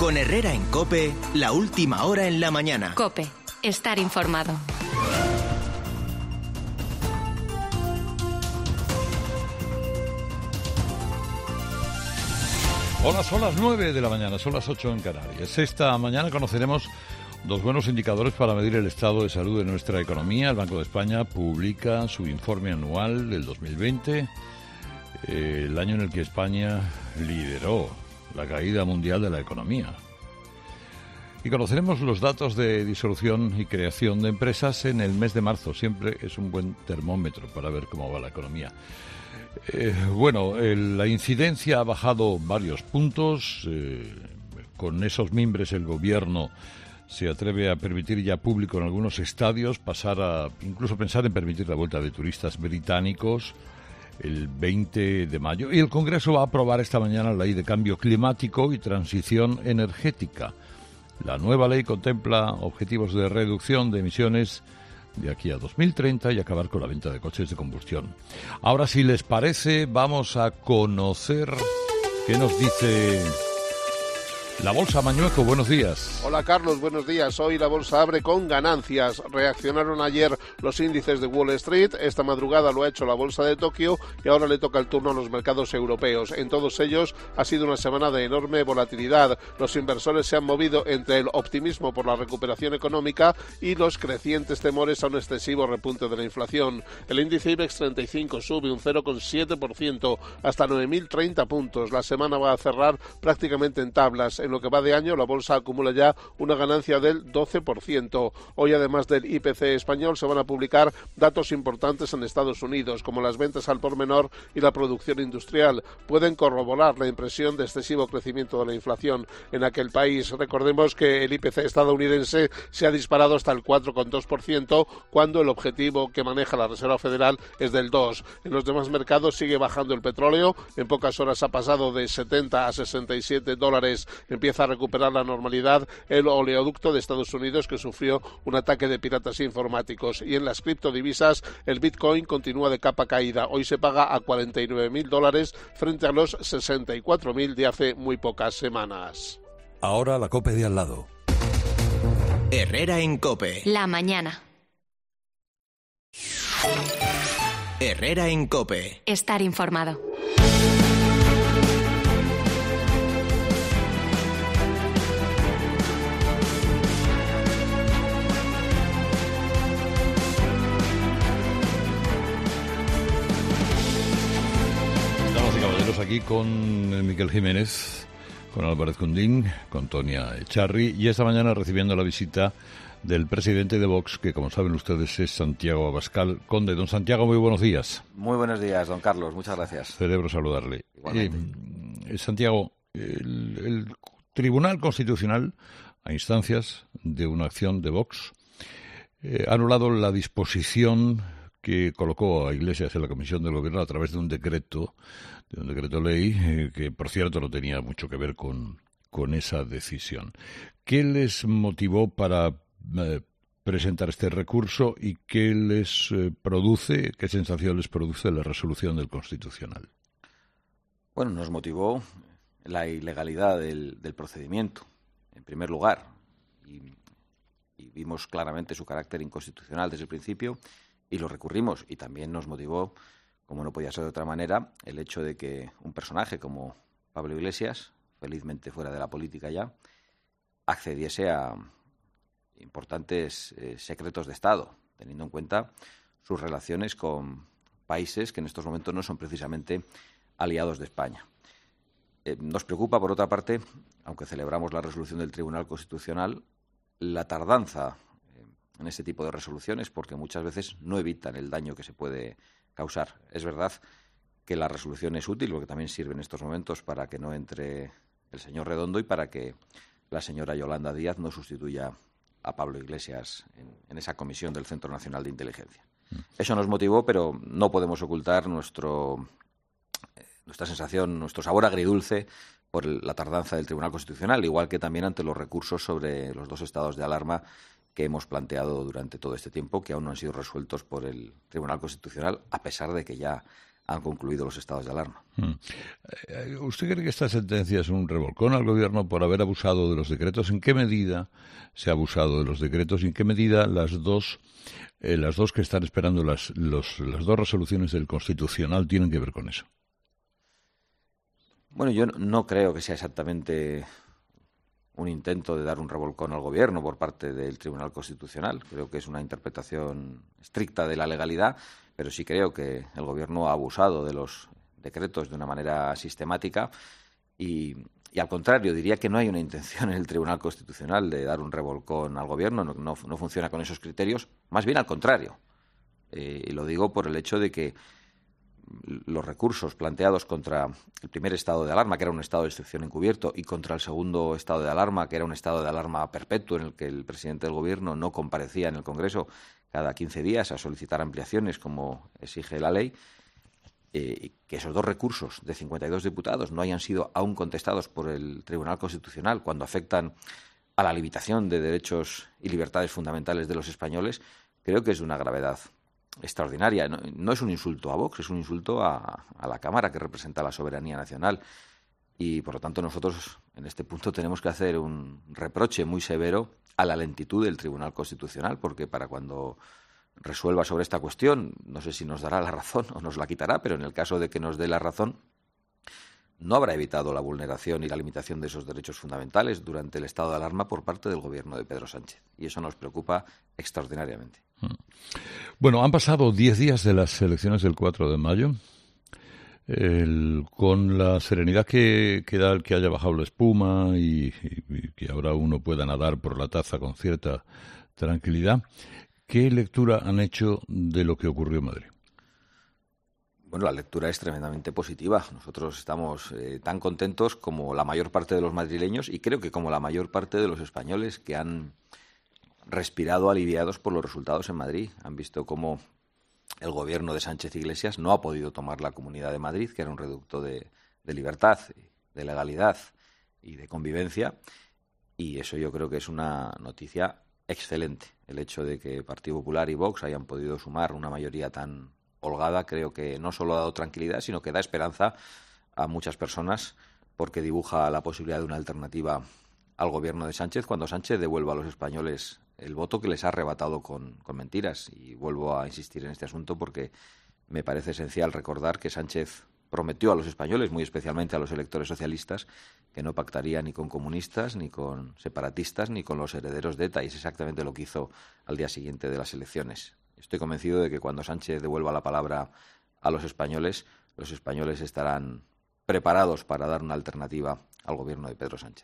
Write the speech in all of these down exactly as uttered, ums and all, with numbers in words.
Con Herrera en COPE, la última hora en la mañana. COPE, estar informado. Hola, son las nueve de la mañana, son las ocho en Canarias. Esta mañana conoceremos dos buenos indicadores para medir el estado de salud de nuestra economía. El Banco de España publica su informe anual del dos mil veinte, eh, el año en el que España lideró la caída mundial de la economía. Y conoceremos los datos de disolución y creación de empresas en el mes de marzo. Siempre es un buen termómetro para ver cómo va la economía. Eh, bueno, el, la incidencia ha bajado varios puntos. Eh, con esos mimbres el gobierno se atreve a permitir ya público en algunos estadios, pasar a incluso pensar en permitir la vuelta de turistas británicos el veinte de mayo. Y el Congreso va a aprobar esta mañana la Ley de Cambio Climático y Transición Energética. La nueva ley contempla objetivos de reducción de emisiones de aquí a dos mil treinta y acabar con la venta de coches de combustión. Ahora, si les parece, vamos a conocer qué nos dice la Bolsa. Mañueco, buenos días. Hola Carlos, buenos días. Hoy la bolsa abre con ganancias. Reaccionaron ayer los índices de Wall Street, esta madrugada lo ha hecho la bolsa de Tokio y ahora le toca el turno a los mercados europeos. En todos ellos ha sido una semana de enorme volatilidad. Los inversores se han movido entre el optimismo por la recuperación económica y los crecientes temores a un excesivo repunte de la inflación. El índice IBEX treinta y cinco sube un cero coma siete por ciento hasta nueve mil treinta puntos. La semana va a cerrar prácticamente en tablas. En lo que va de año, la bolsa acumula ya una ganancia del doce por ciento. Hoy, además del I P C español, se van a publicar datos importantes en Estados Unidos, como las ventas al por menor y la producción industrial. Pueden corroborar la impresión de excesivo crecimiento de la inflación en aquel país. Recordemos que el I P C estadounidense se ha disparado hasta el cuatro coma dos por ciento, cuando el objetivo que maneja la Reserva Federal es del dos por ciento. En los demás mercados sigue bajando el petróleo. En pocas horas ha pasado de setenta a sesenta y siete dólares. Empieza a recuperar la normalidad el oleoducto de Estados Unidos, que sufrió un ataque de piratas informáticos. Y en las criptodivisas, el Bitcoin continúa de capa caída. Hoy se paga a cuarenta y nueve mil dólares frente a los sesenta y cuatro mil de hace muy pocas semanas. Ahora la COPE de al lado. Herrera en COPE. La mañana. Herrera en COPE. Estar informado. Aquí con Miquel Jiménez, con Álvarez Cundín, con Tonia Echarri, y esta mañana recibiendo la visita del presidente de Vox, que como saben ustedes es Santiago Abascal. Conde, don Santiago, muy buenos días. Muy buenos días, don Carlos, muchas gracias. Celebro saludarle. Eh, Santiago, el, el Tribunal Constitucional, a instancias de una acción de Vox, eh, ha anulado la disposición que colocó a Iglesias en la Comisión del Gobierno a través de un decreto, de un decreto ley, eh, que por cierto no tenía mucho que ver con, con esa decisión. ¿Qué les motivó para eh, presentar este recurso y qué les eh, produce, qué sensación les produce la resolución del Constitucional? Bueno, nos motivó la ilegalidad del, del procedimiento, en primer lugar, y, y vimos claramente su carácter inconstitucional desde el principio, y lo recurrimos, y también nos motivó, como no podía ser de otra manera, el hecho de que un personaje como Pablo Iglesias, felizmente fuera de la política ya, accediese a importantes eh, secretos de Estado, teniendo en cuenta sus relaciones con países que en estos momentos no son precisamente aliados de España. Eh, nos preocupa, por otra parte, aunque celebramos la resolución del Tribunal Constitucional, la tardanza en este tipo de resoluciones, porque muchas veces no evitan el daño que se puede causar. Es verdad que la resolución es útil, porque también sirve en estos momentos para que no entre el señor Redondo y para que la señora Yolanda Díaz no sustituya a Pablo Iglesias en, en esa comisión del Centro Nacional de Inteligencia. Mm. Eso nos motivó, pero no podemos ocultar nuestro, eh, nuestra sensación, nuestro sabor agridulce por el, la tardanza del Tribunal Constitucional, igual que también ante los recursos sobre los dos estados de alarma que hemos planteado durante todo este tiempo, que aún no han sido resueltos por el Tribunal Constitucional, a pesar de que ya han concluido los estados de alarma. Hmm. ¿Usted cree que esta sentencia es un revolcón al gobierno por haber abusado de los decretos? ¿En qué medida se ha abusado de los decretos y en qué medida las dos eh, las dos que están esperando las los, las dos resoluciones del Constitucional tienen que ver con eso? Bueno, yo no creo que sea exactamente un intento de dar un revolcón al gobierno por parte del Tribunal Constitucional. Creo que es una interpretación estricta de la legalidad, pero sí creo que el gobierno ha abusado de los decretos de una manera sistemática y, y al contrario, diría que no hay una intención en el Tribunal Constitucional de dar un revolcón al gobierno, no, no, no funciona con esos criterios, más bien al contrario. Eh, y lo digo por el hecho de que los recursos planteados contra el primer estado de alarma, que era un estado de excepción encubierto, y contra el segundo estado de alarma, que era un estado de alarma perpetuo en el que el presidente del gobierno no comparecía en el Congreso cada quince días a solicitar ampliaciones como exige la ley, eh, que esos dos recursos de cincuenta y dos diputados no hayan sido aún contestados por el Tribunal Constitucional cuando afectan a la limitación de derechos y libertades fundamentales de los españoles, creo que es de una gravedad extraordinaria. No, no es un insulto a Vox, es un insulto a, a la Cámara que representa la soberanía nacional. Y, por lo tanto, nosotros en este punto tenemos que hacer un reproche muy severo a la lentitud del Tribunal Constitucional, porque para cuando resuelva sobre esta cuestión, no sé si nos dará la razón o nos la quitará, pero en el caso de que nos dé la razón, no habrá evitado la vulneración y la limitación de esos derechos fundamentales durante el estado de alarma por parte del gobierno de Pedro Sánchez. Y eso nos preocupa extraordinariamente. Bueno, han pasado diez días de las elecciones del cuatro de mayo. El, con la serenidad que, que da el que haya bajado la espuma y, y, y que ahora uno pueda nadar por la taza con cierta tranquilidad, ¿qué lectura han hecho de lo que ocurrió en Madrid? Bueno, la lectura es tremendamente positiva. Nosotros estamos eh, tan contentos como la mayor parte de los madrileños y creo que como la mayor parte de los españoles que han respirado aliviados por los resultados en Madrid. Han visto cómo el gobierno de Sánchez Iglesias no ha podido tomar la Comunidad de Madrid, que era un reducto de, de libertad, de legalidad y de convivencia. Y eso yo creo que es una noticia excelente. El hecho de que Partido Popular y Vox hayan podido sumar una mayoría tan holgada, creo que no solo ha dado tranquilidad, sino que da esperanza a muchas personas porque dibuja la posibilidad de una alternativa al gobierno de Sánchez cuando Sánchez devuelva a los españoles el voto que les ha arrebatado con, con mentiras. Y vuelvo a insistir en este asunto porque me parece esencial recordar que Sánchez prometió a los españoles, muy especialmente a los electores socialistas, que no pactaría ni con comunistas, ni con separatistas, ni con los herederos de ETA, y es exactamente lo que hizo al día siguiente de las elecciones. Estoy convencido de que cuando Sánchez devuelva la palabra a los españoles, los españoles estarán preparados para dar una alternativa al gobierno de Pedro Sánchez.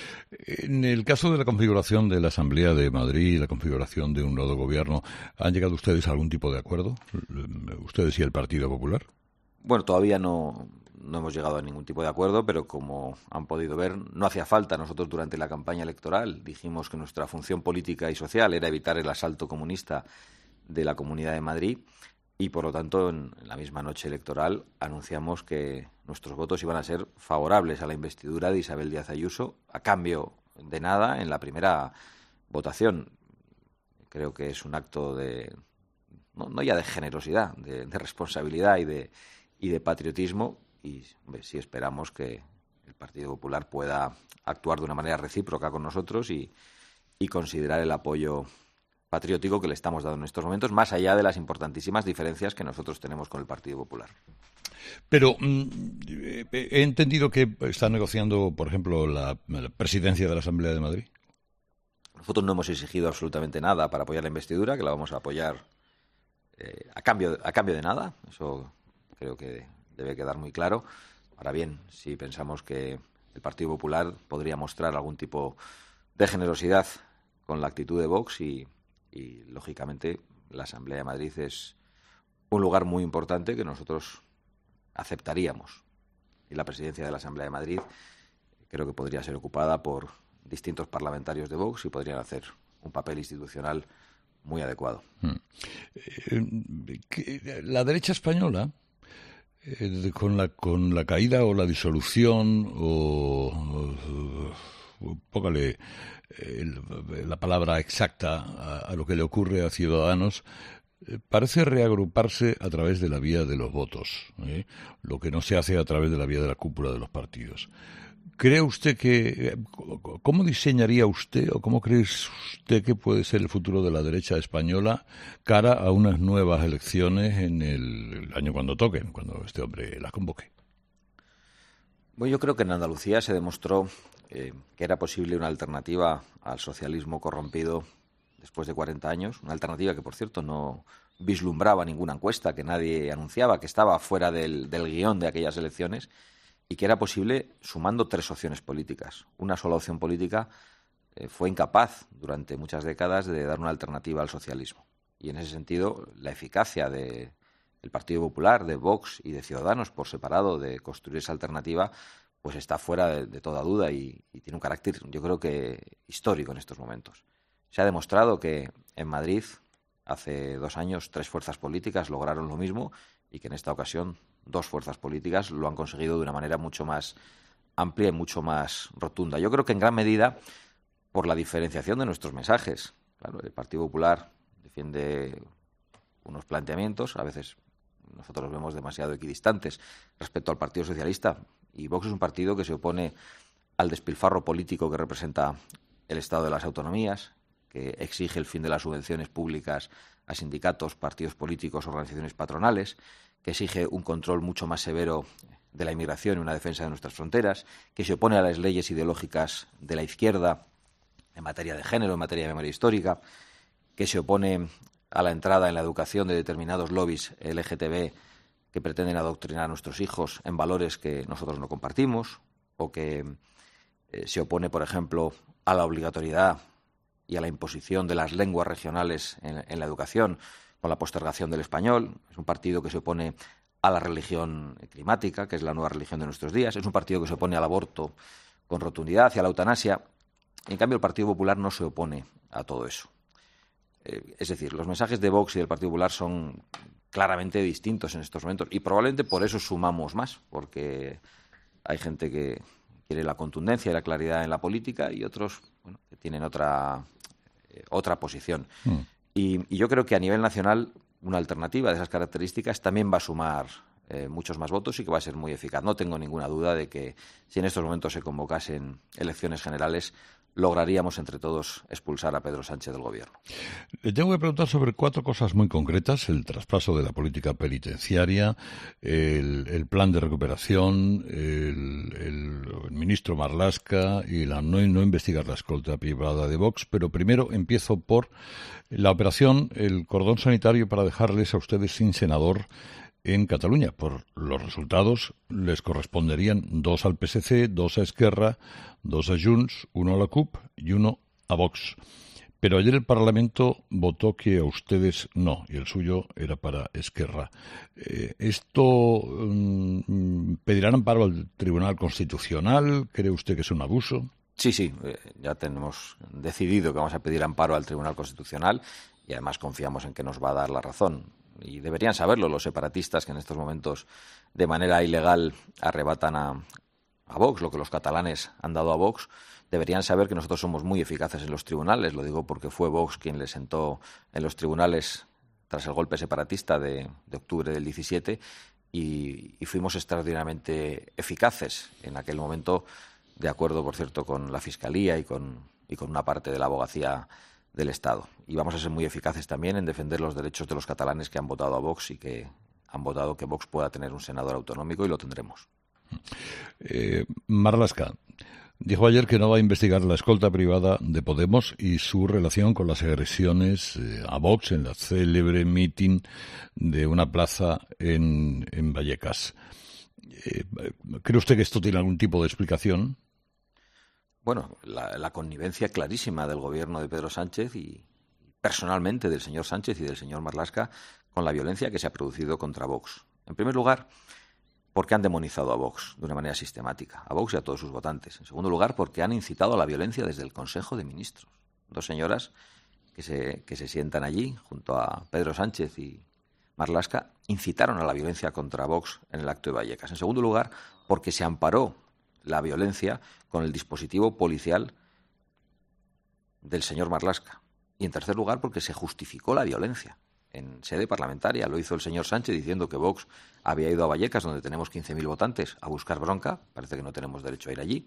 En el caso de la configuración de la Asamblea de Madrid, la configuración de un nuevo gobierno, ¿han llegado ustedes a algún tipo de acuerdo? ¿Ustedes y el Partido Popular? Bueno, todavía no, no hemos llegado a ningún tipo de acuerdo, pero como han podido ver, no hacía falta. Nosotros durante la campaña electoral dijimos que nuestra función política y social era evitar el asalto comunista de la Comunidad de Madrid y, por lo tanto, en la misma noche electoral anunciamos que nuestros votos iban a ser favorables a la investidura de Isabel Díaz Ayuso a cambio de nada en la primera votación. Creo que es un acto de, no, no ya de generosidad, de, de responsabilidad y de, y de patriotismo y hombre, sí esperamos que el Partido Popular pueda actuar de una manera recíproca con nosotros y, y considerar el apoyo patriótico que le estamos dando en estos momentos, más allá de las importantísimas diferencias que nosotros tenemos con el Partido Popular. Pero mm, he entendido que está negociando, por ejemplo, la, la presidencia de la Asamblea de Madrid. Nosotros no hemos exigido absolutamente nada para apoyar la investidura, que la vamos a apoyar eh, a cambio, a cambio de nada. Eso creo que debe quedar muy claro. Ahora bien, si pensamos que el Partido Popular podría mostrar algún tipo de generosidad con la actitud de Vox y Y, lógicamente, la Asamblea de Madrid es un lugar muy importante que nosotros aceptaríamos. Y la presidencia de la Asamblea de Madrid creo que podría ser ocupada por distintos parlamentarios de Vox y podrían hacer un papel institucional muy adecuado. Hmm. La derecha española, eh, con la con la caída o la disolución o... o póngale eh, la palabra exacta a, a lo que le ocurre a Ciudadanos, eh, parece reagruparse a través de la vía de los votos, ¿eh? Lo que no se hace a través de la vía de la cúpula de los partidos. ¿Cree usted que, cómo diseñaría usted o cómo cree usted que puede ser el futuro de la derecha española cara a unas nuevas elecciones en el, el año cuando toquen, cuando este hombre las convoque? Bueno, yo creo que en Andalucía se demostró eh, que era posible una alternativa al socialismo corrompido después de cuarenta años, una alternativa que, por cierto, no vislumbraba ninguna encuesta, que nadie anunciaba, que estaba fuera del, del guión de aquellas elecciones, y que era posible sumando tres opciones políticas. Una sola opción política eh, fue incapaz durante muchas décadas de dar una alternativa al socialismo. Y en ese sentido, la eficacia de, del Partido Popular, de Vox y de Ciudadanos por separado de construir esa alternativa, pues está fuera de, de toda duda y, y tiene un carácter, yo creo que histórico en estos momentos. Se ha demostrado que en Madrid, hace dos años, tres fuerzas políticas lograron lo mismo y que en esta ocasión dos fuerzas políticas lo han conseguido de una manera mucho más amplia y mucho más rotunda. Yo creo que en gran medida por la diferenciación de nuestros mensajes. Claro, el Partido Popular defiende unos planteamientos, a veces nosotros los vemos demasiado equidistantes respecto al Partido Socialista, y Vox es un partido que se opone al despilfarro político que representa el Estado de las autonomías, que exige el fin de las subvenciones públicas a sindicatos, partidos políticos, organizaciones patronales, que exige un control mucho más severo de la inmigración y una defensa de nuestras fronteras, que se opone a las leyes ideológicas de la izquierda en materia de género, en materia de memoria histórica, que se opone a la entrada en la educación de determinados lobbies L G T B que pretenden adoctrinar a nuestros hijos en valores que nosotros no compartimos, o que eh, se opone, por ejemplo, a la obligatoriedad y a la imposición de las lenguas regionales en, en la educación, con la postergación del español. Es un partido que se opone a la religión climática, que es la nueva religión de nuestros días. Es un partido que se opone al aborto con rotundidad y a la eutanasia. En cambio, el Partido Popular no se opone a todo eso. Eh, es decir, los mensajes de Vox y del Partido Popular son claramente distintos en estos momentos y probablemente por eso sumamos más, porque hay gente que quiere la contundencia y la claridad en la política y otros, bueno, que tienen otra, eh, otra posición. Mm. Y, y yo creo que a nivel nacional una alternativa de esas características también va a sumar eh, muchos más votos y que va a ser muy eficaz. No tengo ninguna duda de que si en estos momentos se convocasen elecciones generales, lograríamos entre todos expulsar a Pedro Sánchez del gobierno. Le tengo que preguntar sobre cuatro cosas muy concretas: el traspaso de la política penitenciaria, el, el plan de recuperación, el, el, el ministro Marlaska y la no, no investigar la escolta privada de Vox. Pero primero empiezo por la operación, el cordón sanitario para dejarles a ustedes sin senador en Cataluña. Por los resultados les corresponderían dos al P S C, dos a Esquerra, dos a Junts, uno a la C U P y uno a Vox. Pero ayer el Parlamento votó que a ustedes no, y el suyo era para Esquerra. Eh, ¿Esto um, pedirán amparo al Tribunal Constitucional? ¿Cree usted que es un abuso? Sí, sí, eh, ya tenemos decidido que vamos a pedir amparo al Tribunal Constitucional y además confiamos en que nos va a dar la razón. Y deberían saberlo los separatistas que en estos momentos de manera ilegal arrebatan a, a Vox, lo que los catalanes han dado a Vox. Deberían saber que nosotros somos muy eficaces en los tribunales. Lo digo porque fue Vox quien le sentó en los tribunales tras el golpe separatista de, de octubre del diecisiete y, y fuimos extraordinariamente eficaces en aquel momento, de acuerdo, por cierto, con la Fiscalía y con, y con una parte de la abogacía del Estado. Y vamos a ser muy eficaces también en defender los derechos de los catalanes que han votado a Vox y que han votado que Vox pueda tener un senador autonómico, y lo tendremos. Eh, Marlaska dijo ayer que no va a investigar la escolta privada de Podemos y su relación con las agresiones eh, a Vox en la célebre mitin de una plaza en, en Vallecas. Eh, ¿Cree usted que esto tiene algún tipo de explicación? Bueno, la, la connivencia clarísima del gobierno de Pedro Sánchez y personalmente del señor Sánchez y del señor Marlaska con la violencia que se ha producido contra Vox. En primer lugar, porque han demonizado a Vox de una manera sistemática, a Vox y a todos sus votantes. En segundo lugar, porque han incitado a la violencia desde el Consejo de Ministros. Dos señoras que se, que se sientan allí junto a Pedro Sánchez y Marlaska incitaron a la violencia contra Vox en el acto de Vallecas. En segundo lugar, porque se amparó la violencia con el dispositivo policial del señor Marlaska. Y en tercer lugar, porque se justificó la violencia. en sede parlamentaria. Lo hizo el señor Sánchez diciendo que Vox había ido a Vallecas, donde tenemos quince mil votantes, a buscar bronca. Parece que no tenemos derecho a ir allí.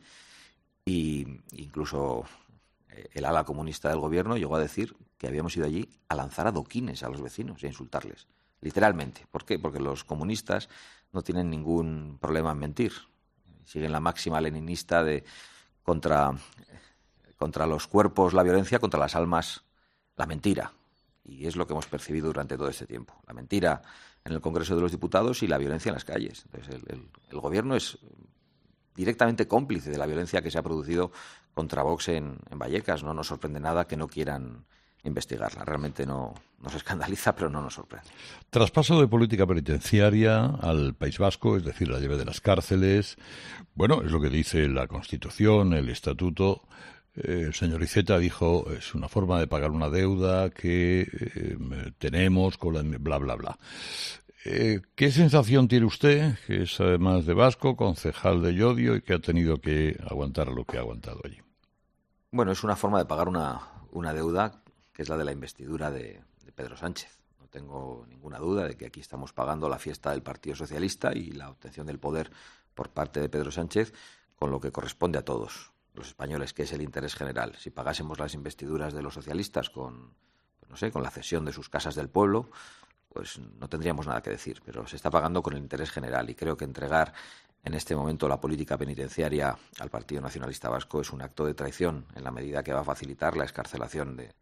Y incluso el ala comunista del gobierno llegó a decir que habíamos ido allí a lanzar adoquines a los vecinos y a insultarles. Literalmente. ¿Por qué? Porque los comunistas no tienen ningún problema en mentir. Siguen la máxima leninista de contra, contra los cuerpos la violencia, contra las almas la mentira. Y es lo que hemos percibido durante todo este tiempo. La mentira en el Congreso de los Diputados y la violencia en las calles. Entonces, el, el, el gobierno es directamente cómplice de la violencia que se ha producido contra Vox en, en Vallecas. No nos sorprende nada que no quieran investigarla. Realmente no nos escandaliza, pero no nos sorprende. Traspaso de política penitenciaria al País Vasco, es decir, la llave de las cárceles. Bueno, es lo que dice la Constitución, el Estatuto. Eh, el señor Iceta dijo, es una forma de pagar una deuda que eh, tenemos con la bla, bla, bla. Eh, ¿Qué sensación tiene usted, que es además de vasco, concejal de Llodio y que ha tenido que aguantar lo que ha aguantado allí? Bueno, es una forma de pagar una, una deuda que es la de la investidura de, de Pedro Sánchez. No tengo ninguna duda de que aquí estamos pagando la fiesta del Partido Socialista y la obtención del poder por parte de Pedro Sánchez con lo que corresponde a todos los españoles, que es el interés general. Si pagásemos las investiduras de los socialistas con, pues no sé, con la cesión de sus casas del pueblo, pues no tendríamos nada que decir, pero se está pagando con el interés general y creo que entregar en este momento la política penitenciaria al Partido Nacionalista Vasco es un acto de traición en la medida que va a facilitar la excarcelación de,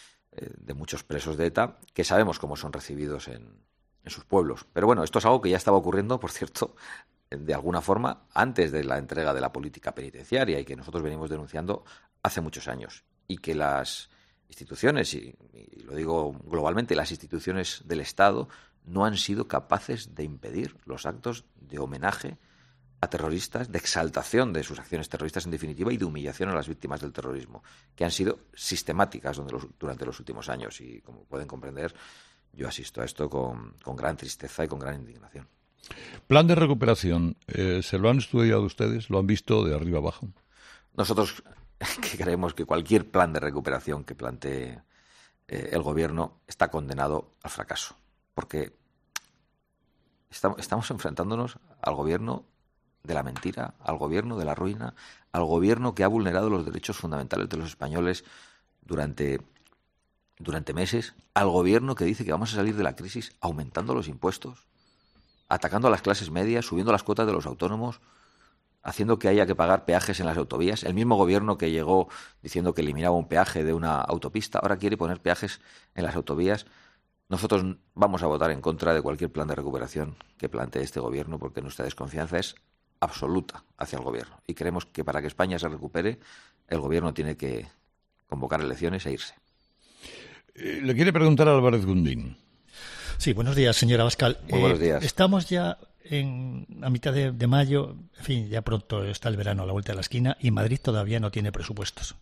de muchos presos de ETA, que sabemos cómo son recibidos en, en sus pueblos. Pero bueno, esto es algo que ya estaba ocurriendo, por cierto, de alguna forma, antes de la entrega de la política penitenciaria y que nosotros venimos denunciando hace muchos años. Y que las instituciones, y, y lo digo globalmente, las instituciones del Estado no han sido capaces de impedir los actos de homenaje a terroristas, de exaltación de sus acciones terroristas en definitiva y de humillación a las víctimas del terrorismo, que han sido sistemáticas durante los últimos años y, como pueden comprender, yo asisto a esto con, con gran tristeza y con gran indignación. Plan de recuperación, eh, ¿se lo han estudiado ustedes? ¿Lo han visto de arriba abajo? Nosotros que creemos que cualquier plan de recuperación que plantee eh, el gobierno está condenado al fracaso, porque estamos, estamos enfrentándonos al gobierno de la mentira, al gobierno de la ruina, al gobierno que ha vulnerado los derechos fundamentales de los españoles durante, durante meses, al gobierno que dice que vamos a salir de la crisis aumentando los impuestos, atacando a las clases medias, subiendo las cuotas de los autónomos, haciendo que haya que pagar peajes en las autovías. El mismo gobierno que llegó diciendo que eliminaba un peaje de una autopista, ahora quiere poner peajes en las autovías. Nosotros vamos a votar en contra de cualquier plan de recuperación que plantee este gobierno porque nuestra desconfianza es absoluta hacia el gobierno. Y creemos que para que España se recupere, el gobierno tiene que convocar elecciones e irse. Eh, le quiere preguntar a Álvarez Gundín. Sí, buenos días, señora Abascal. Muy buenos días. Eh, estamos ya en, a mitad de, de mayo, en fin, ya pronto está el verano a la vuelta de la esquina y Madrid todavía no tiene presupuestos.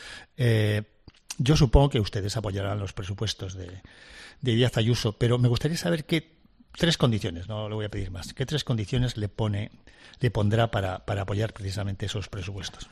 Eh, yo supongo que ustedes apoyarán los presupuestos de, de Díaz Ayuso, pero me gustaría saber qué tres condiciones, no le voy a pedir más, qué tres condiciones le pone, le pondrá para, para apoyar precisamente esos presupuestos.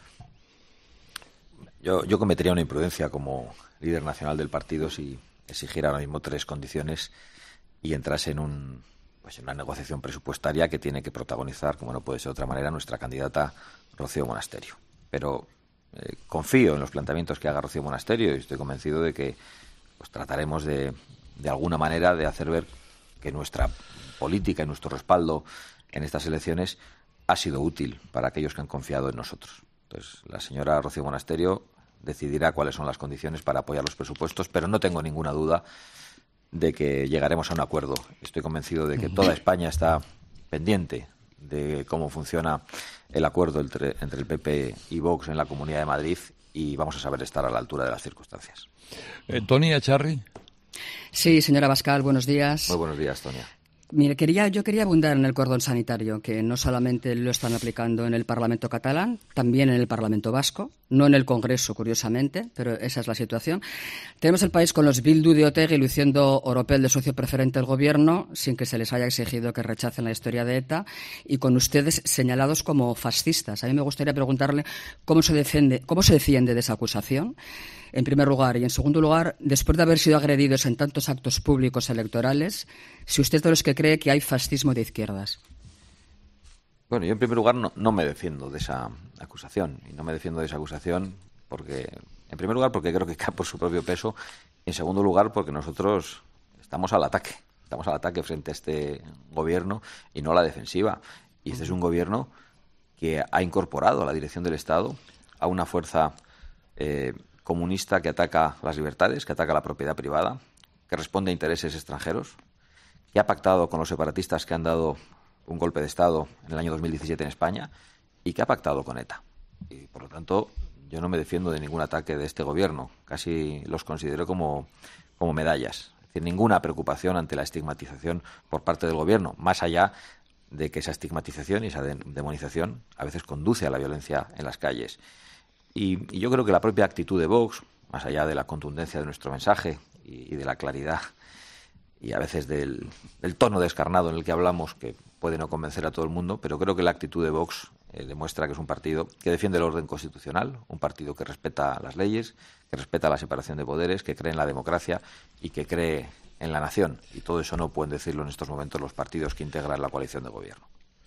Yo, yo cometería una imprudencia como líder nacional del partido si exigiera ahora mismo tres condiciones y entrase en, un, pues en una negociación presupuestaria que tiene que protagonizar, como no puede ser de otra manera, nuestra candidata Rocío Monasterio. Pero eh, confío en los planteamientos que haga Rocío Monasterio y estoy convencido de que pues, trataremos de, de alguna manera de hacer ver que nuestra política y nuestro respaldo en estas elecciones ha sido útil para aquellos que han confiado en nosotros. Entonces, la señora Rocío Monasterio decidirá cuáles son las condiciones para apoyar los presupuestos, pero no tengo ninguna duda de que llegaremos a un acuerdo. Estoy convencido de que toda España está pendiente de cómo funciona el acuerdo entre, entre el P P y Vox en la Comunidad de Madrid y vamos a saber estar a la altura de las circunstancias. Eh, Tonia Echarri. Sí, señora Abascal, buenos días. Muy buenos días, Tonia. Mire, quería, yo quería abundar en el cordón sanitario, que no solamente lo están aplicando en el Parlamento catalán, también en el Parlamento vasco, no en el Congreso, curiosamente, pero esa es la situación. Tenemos el país con los Bildu de Otegi luciendo oropel de socio preferente del Gobierno, sin que se les haya exigido que rechacen la historia de ETA, y con ustedes señalados como fascistas. A mí me gustaría preguntarle cómo se defiende, cómo se defiende de esa acusación. en primer lugar. Y en segundo lugar, después de haber sido agredidos en tantos actos públicos electorales, si usted es de los que cree que hay fascismo de izquierdas. Bueno, yo en primer lugar no, no me defiendo de esa acusación. Y no me defiendo de esa acusación porque, en primer lugar, porque creo que cae por su propio peso. Y en segundo lugar, porque nosotros estamos al ataque. Estamos al ataque frente a este gobierno y no a la defensiva. Y este es un gobierno que ha incorporado a la dirección del Estado a una fuerza eh, comunista que ataca las libertades, que ataca la propiedad privada, que responde a intereses extranjeros, que ha pactado con los separatistas que han dado un golpe de Estado en el año dos mil diecisiete en España y que ha pactado con ETA. Y, por lo tanto, yo no me defiendo de ningún ataque de este gobierno. Casi los considero como, como medallas. Es decir, ninguna preocupación ante la estigmatización por parte del gobierno, más allá de que esa estigmatización y esa de- demonización a veces conduce a la violencia en las calles. Y, y yo creo que la propia actitud de Vox, más allá de la contundencia de nuestro mensaje y, y de la claridad y a veces del, del tono descarnado en el que hablamos, que puede no convencer a todo el mundo, pero creo que la actitud de Vox eh, demuestra que es un partido que defiende el orden constitucional, un partido que respeta las leyes, que respeta la separación de poderes, que cree en la democracia y que cree en la nación. Y todo eso no pueden decirlo en estos momentos los partidos que integran la coalición de gobierno.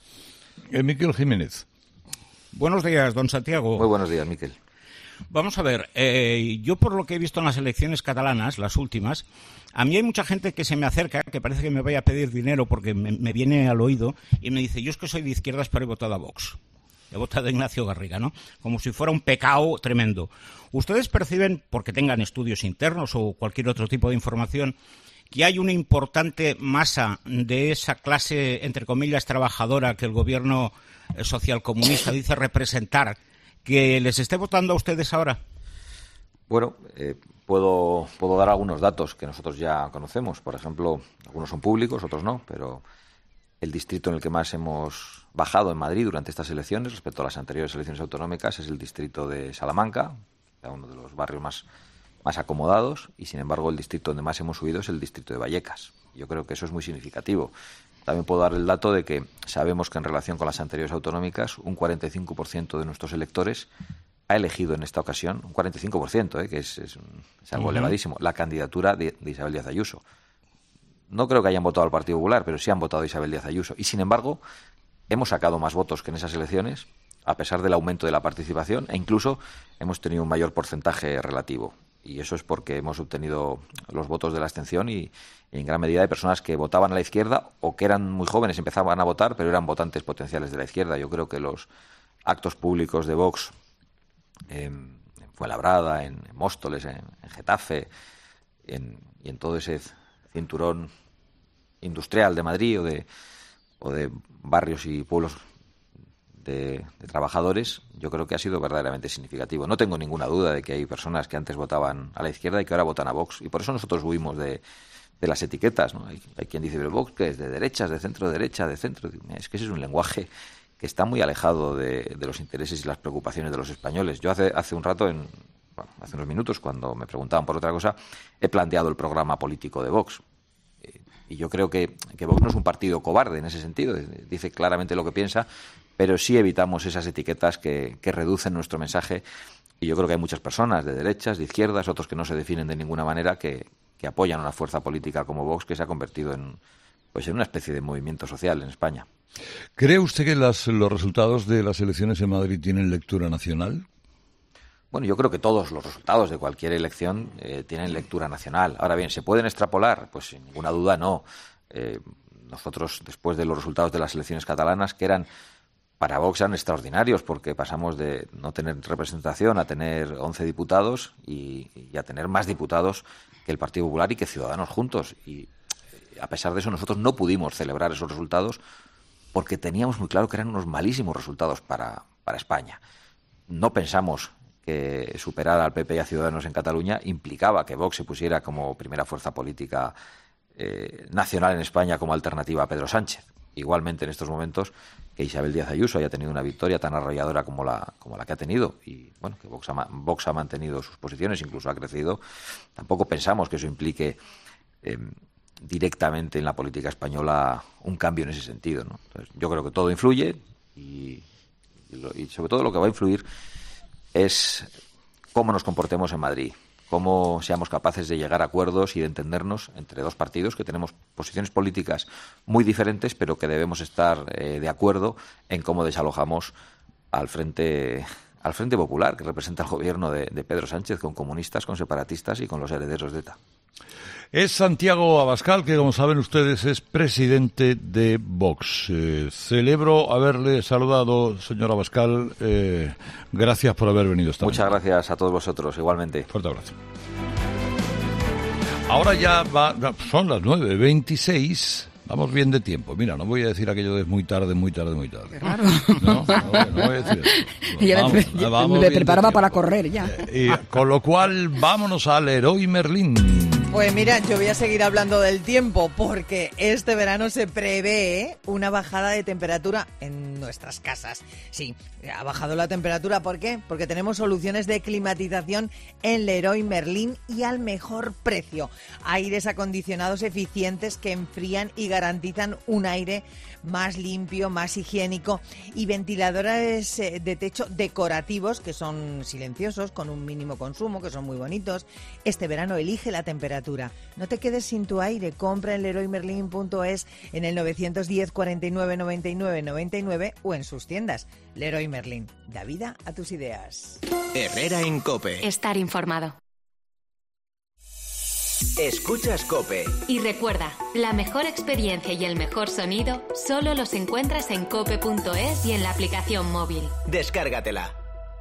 Eh, Miquel Jiménez. Buenos días, don Santiago. Muy buenos días, Miquel. Vamos a ver, eh, yo por lo que he visto en las elecciones catalanas, las últimas, a mí hay mucha gente que se me acerca, que parece que me vaya a pedir dinero porque me, me viene al oído y me dice, yo es que soy de izquierdas pero he votado a Vox. He votado a Ignacio Garriga, ¿no? Como si fuera un pecado tremendo. ¿Ustedes perciben, porque tengan estudios internos o cualquier otro tipo de información, que hay una importante masa de esa clase, entre comillas, trabajadora que el gobierno socialcomunista dice representar, que les esté votando a ustedes ahora? Bueno, eh, puedo, puedo dar algunos datos que nosotros ya conocemos. Por ejemplo, algunos son públicos, otros no, pero el distrito en el que más hemos bajado en Madrid durante estas elecciones, respecto a las anteriores elecciones autonómicas, es el distrito de Salamanca, uno de los barrios más, más acomodados, y sin embargo el distrito donde más hemos subido es el distrito de Vallecas. Yo creo que eso es muy significativo. También puedo dar el dato de que sabemos que en relación con las anteriores autonómicas, un cuarenta y cinco por ciento de nuestros electores ha elegido en esta ocasión, un cuarenta y cinco por ciento, ¿eh? que es, es, es algo uh-huh. elevadísimo, la candidatura de, de Isabel Díaz Ayuso. No creo que hayan votado al Partido Popular, pero sí han votado a Isabel Díaz Ayuso. Y sin embargo, hemos sacado más votos que en esas elecciones, a pesar del aumento de la participación, e incluso hemos tenido un mayor porcentaje relativo. Y eso es porque hemos obtenido los votos de la abstención y, y en gran medida de personas que votaban a la izquierda o que eran muy jóvenes, empezaban a votar, pero eran votantes potenciales de la izquierda. Yo creo que los actos públicos de Vox en Fuenlabrada, en Móstoles, en, en Getafe en, y en todo ese cinturón industrial de Madrid o de, o de barrios y pueblos De, de trabajadores, yo creo que ha sido verdaderamente significativo. No tengo ninguna duda de que hay personas que antes votaban a la izquierda y que ahora votan a Vox, y por eso nosotros huimos de, de las etiquetas, ¿no? Hay, hay quien dice, pero Vox, que es de derechas, de centro derecha, de centro... Es que ese es un lenguaje que está muy alejado de, de los intereses y las preocupaciones de los españoles. Yo hace, hace un rato, en, bueno, hace unos minutos, cuando me preguntaban por otra cosa, he planteado el programa político de Vox. Y yo creo que, que Vox no es un partido cobarde en ese sentido, dice claramente lo que piensa, pero sí evitamos esas etiquetas que, que reducen nuestro mensaje. Y yo creo que hay muchas personas de derechas, de izquierdas, otros que no se definen de ninguna manera, que, que apoyan a una fuerza política como Vox, que se ha convertido en, pues, en una especie de movimiento social en España. ¿Cree usted que las, los resultados de las elecciones en Madrid tienen lectura nacional? Bueno, yo creo que todos los resultados de cualquier elección eh, tienen lectura nacional. Ahora bien, ¿se pueden extrapolar? Pues sin ninguna duda no. Eh, nosotros, después de los resultados de las elecciones catalanas, que eran para Vox eran extraordinarios, porque pasamos de no tener representación a tener once diputados y, y a tener más diputados que el Partido Popular y que Ciudadanos juntos. Y a pesar de eso, nosotros no pudimos celebrar esos resultados porque teníamos muy claro que eran unos malísimos resultados para, para España. No pensamos que superar al P P y a Ciudadanos en Cataluña implicaba que Vox se pusiera como primera fuerza política eh, nacional en España como alternativa a Pedro Sánchez. Igualmente en estos momentos que Isabel Díaz Ayuso haya tenido una victoria tan arrolladora como la, como la que ha tenido y bueno, que Vox ha, Vox ha mantenido sus posiciones, incluso ha crecido, tampoco pensamos que eso implique eh, directamente en la política española un cambio en ese sentido, ¿no? Entonces, yo creo que todo influye y, y, lo, y sobre todo lo que va a influir es cómo nos comportemos en Madrid, cómo seamos capaces de llegar a acuerdos y de entendernos entre dos partidos que tenemos posiciones políticas muy diferentes, pero que debemos estar eh, de acuerdo en cómo desalojamos al Frente al Frente Popular, que representa el gobierno de, de Pedro Sánchez, con comunistas, con separatistas y con los herederos de ETA. Es Santiago Abascal, que como saben ustedes es presidente de Vox. Eh, celebro haberle saludado, señor Abascal. Eh, gracias por haber venido esta Muchas mañana. gracias a todos vosotros, igualmente. Fuerte abrazo. Ahora ya va, son las nueve veintiséis. Vamos bien de tiempo. Mira, no voy a decir aquello de es muy tarde, muy tarde, muy tarde. Claro. No, no, no voy a decir eso. Ya Vamos, me, ya vamos me bien preparaba de para tiempo. correr ya. Eh, y con lo cual, vámonos al Leroy Merlin. Pues mira, yo voy a seguir hablando del tiempo porque este verano se prevé una bajada de temperatura en nuestras casas. Sí, ha bajado la temperatura. ¿Por qué? Porque tenemos soluciones de climatización en Leroy Merlin y al mejor precio. Aires acondicionados eficientes que enfrían y garantizan un aire más limpio, más higiénico, y ventiladores de techo decorativos que son silenciosos, con un mínimo consumo, que son muy bonitos. Este verano elige la temperatura. No te quedes sin tu aire. Compra en leroy merlin punto es, en el novecientos diez, cuarenta y nueve, noventa y nueve, noventa y nueve o en sus tiendas. Leroy Merlin, da vida a tus ideas. Herrera en COPE. Estar informado. Escuchas COPE. Y recuerda, la mejor experiencia y el mejor sonido solo los encuentras en cope punto es y en la aplicación móvil. Descárgatela.